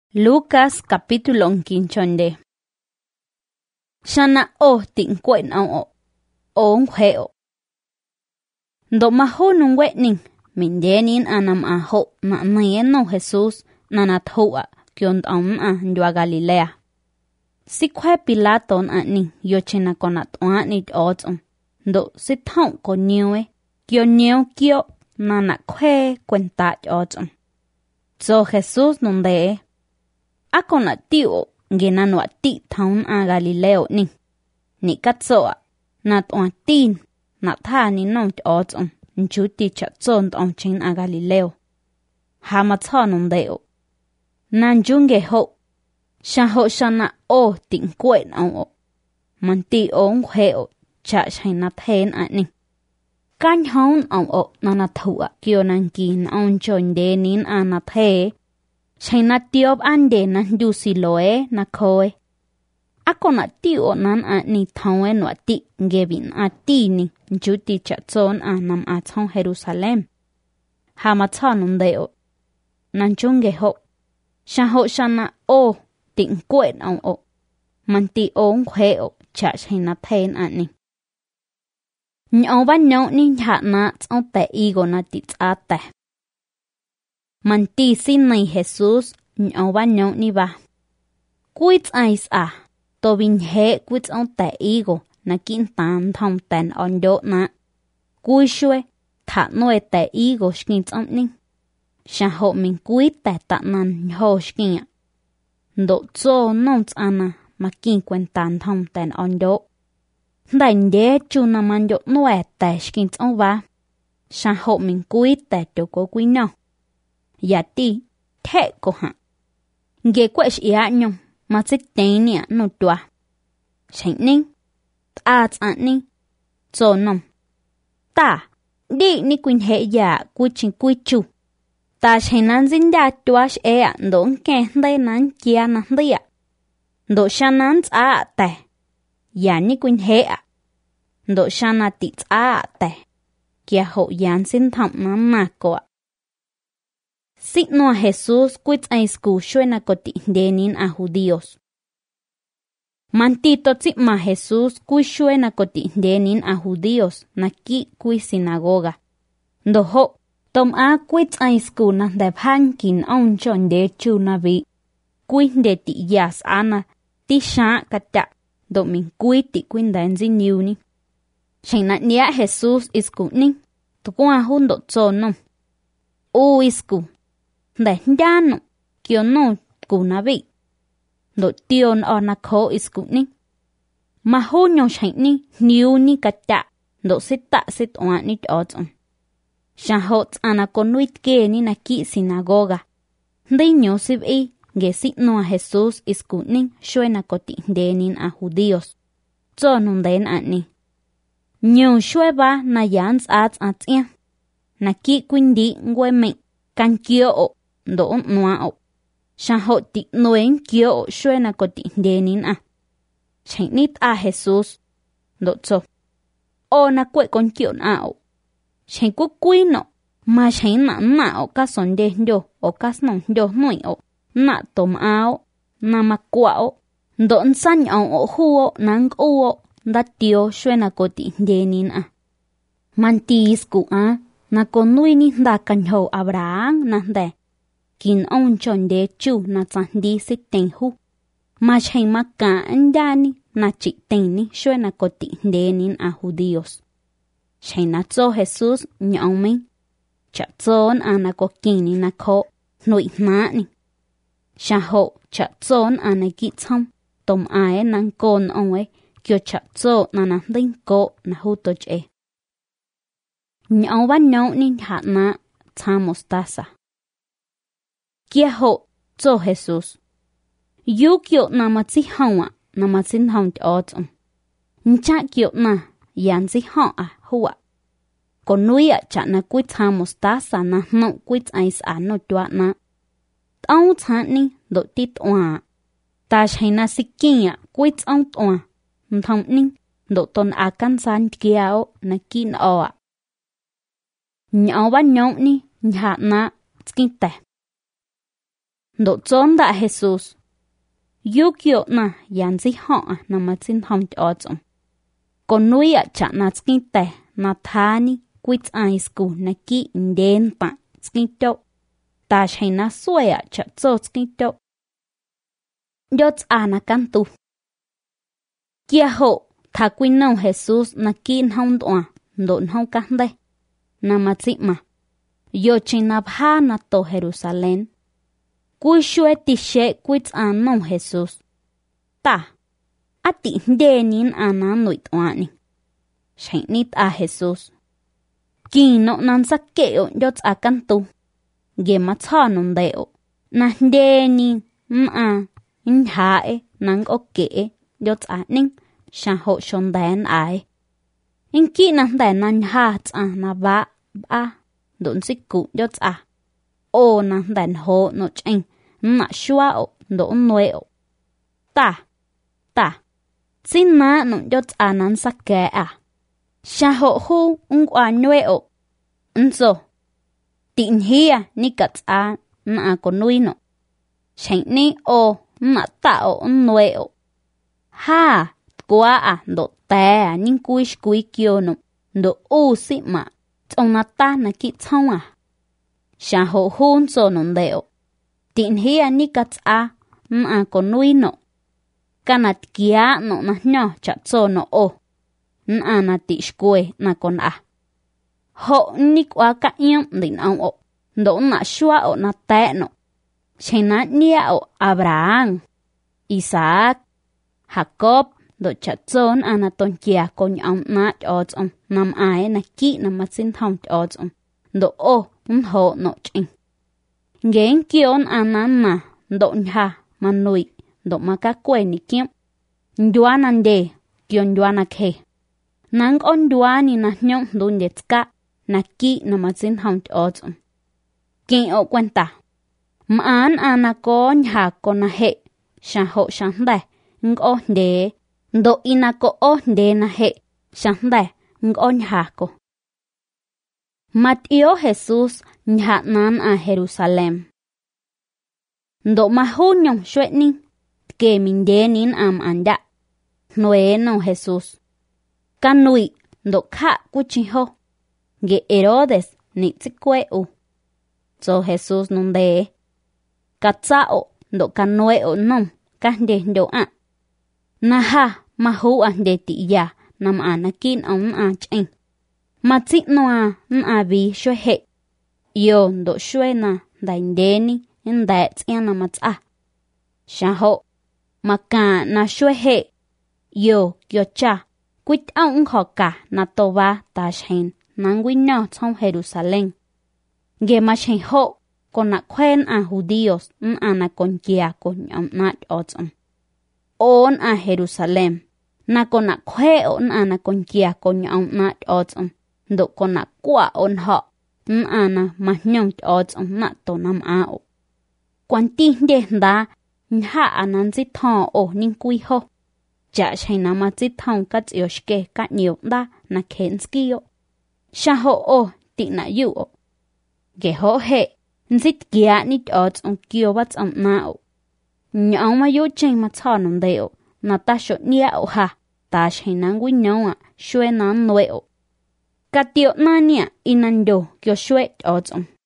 Lucas capítulo 15. Shana o tin kwen o heo. Do maho nung wetning min denin anam aho na no Jesus na nathua kion ndwa Galilea. Si kwe Pilaton ani yo chena konat anit otom. Do si thong ko niwe kyo na kwe kwenta otom. So Jesus nunde ako na tiyo ginanwa ti taon a Galileo ni katsoa na tuan tin na tha ni nong otom nchuti chatson tong chin a Galileo hamatson deo nanjunge ho shana o tin kwen o manti on heo cha china then ani kan hon o na thua kyo nan kin on chon de nin ana the China tiop ande na du siloe na koe. Ako na tio nan ni tawe no ti ngevin ni njuti chatson anam atong Jerusalem. Hamatson deo. Nanchunge ho. Shana o ting kwen o. Manti on heo cha China ten ani. Nyoba ni hat na on te igo na tit ate. Manti sin nay Jesus nyoba ni ba. Quits ais to bin he quits on te igo na kin tan thong ten on do na. Cui shue tha noe te igo skins on ning. Sha ho min quit te ta nan ho skin. Do zo nons ana makin kwentan thong ten on do. Dain de chu na man do noe te skins on ba. Sha ho min quit te to ko quy no. Yati the ko ha nge kwesh ya nyong ma tenia no twa shaining at ani zo nom ta di ni kuin he ya kuchin kuichu ta shainan zinda twash e ndon ke ndai nan kia na ndia do shanan a te ya ni kuin he do shana ti a te kia ho yan sin thom na ko Signo a Jesus quits a isku shuena koti denin a judíos. Mantito ma Jesus kui shuena koti denin a judíos na ki kui sinagoga. Doho tom a quits a isku na de pankin on chon de chu na vi. Kui de ti yas ana ti sha kata do min kui ti kuin den zin yuni. Shaina nia Jesus isku ning to kwa hundo tsono. O isku. Để đano kyo no kuna vi do tion ona ko iskuning ma ho nyo shaini niu ni kata do sita sit oni oton shahot ana konuit ke ni na ki sinagoga de nyo sib ge sit no Jesus iskuning shuena koti denin a judíos zonun den ani nyo shueba na yans at na ki kwindi ngweme kan kyo do noa sha ho ti noen kyo shuena koti denin chainit a Jesus do cho o na kwe kon kyo na chain ku kuino ma chain na o ka son de ndo o ka non ndo noi o na tom ao na makwa o do san o huo nang o da tio shuena koti denin mantis ku na konui ni da kan ho Abraham na de kin on chon de chu na di sit ten hu ma chain maka andani na chi ten ni shuena koti denin a judíos chaina zo Jesus nyomen cha zon ana ko kini na ko noi na ni sha ho cha zon ana ki chom tom ae nan kon onwe kyo cha zo na ding ko na hu to che nyawa nyaw ni hat na ta mostasa kia ho zo Jesus yu kyo na matsi hawa na matsin haun otom ncha kyo na yan si ha huwa konuya cha na kui ta mostasa na no kui ais no twa na tau cha ni do tit wa ta chaina sikia kui tau twa thong ning do ton akan san kiao na kin o nyawa nyaw ni nha na skinte Độ trốn đã Jesus. Yêu kiệu na yan dĩ họ na mà xin hồng cho chồng. Còn nuôi ạ chả na skin tè na thani quýt ai sku na kỹ đến tạng skin chậu. Ta chạy na xuôi ạ chả cho skin chậu. Yốt na căn tu. Kia hộ thà quy nông Jesus na kỹ hông tòa độn hông căn đây. Na mà dị mà. Yo trên na bha na to Jerusalem. Cui shue ti she quýt nông Jesus. Ta. A ti đê nín na nụi tòa ni. Chạy nít Jesus. Kỳ nọ nan sa kẹo yốt căn tu. Ghê mà cho nông đẹo. Na đê nín hae nang o kể yốt nín. Sa hộ shon đen ai. In kỹ năng đen nan ha na ba. Độn xích cụ yốt ô năng đen hộ nọ chanh. Na shua o độn nuê o. Ta. Xin na nọ yốt nan sa kẹ Sa hộ hu qua nuê o. Nzo. Tịnh hia ni cắt na con nuôi nọ. Chanh ni o na tạo nuê o. Ha. Qua độ tè nhưng cúi kêu nụ độ u xị mà trong nà ta nà kị thông Sa hộ hôn cho nụ đẹo Tịnh hia ni cắt con nuôi nụ Cả nà kia nụ nà nhỏ chả cho nụ ô nà tị quê nà con Hộ ni qua cả yếm đỉnh ông ô độ nà xua ô nà tẹ nụ Chênh nà nia ô Abraham Isaac Jacob độ chả trốn na tôn kia con ông na cho ông nằm ai na kỹ nằm mà xin thông cho ông độ ô hộ nọ chinh Ghen kion na độ nha mà nuôi độ mà các quê ni kiếm Dua nan de kion dua na khe Nang on dua ni na nhong đun đẹp cả na kỹ nằm mà xin thông cho ông Kinh ô quan ta Mà na con nha con na hệ Sa hộ sáng đại Ngô de độ ina ko o de na he shandai ngon ha ko Matio Jesus nha nan Jerusalem độ ma hu nhong shwe ning ke min de nin anda noe no Jesus kanui độ kha ku chi ho ge Herodes ni tsikwe u so Jesus nun de katsao độ kanue o nom kan de do Naha mahu de ti ya nam anakin ông chanh. Ma chik noa vi shwe he. Yo do shwe na dain deni in that yana matsa. Sa ho maka na shwe he. Yo kyo cha quýt ông khó cả na toba ta shen nang wino trong Jerusalem. Ge ma shen ho con na quen judíos na con kia con na otom. On Jerusalem na con na khuê on na con kia con ông na otom độ con na qua on họ na mà nhong otom na to nam ao quan tin de da ha anan zit thọ o ning quy ho cha china ma zit thong kat yoshke kat nhiều da na kenski yo sa ho o ti na yu o ge ho he zit kia ni otom kio wat na o Nhong mà yu chênh mà cho nông đeo, na ta shọ nia o ha, ta chênh nang quy nhong shue nang nuê o. Cả tiệu na nia inan do kyo shue o chong.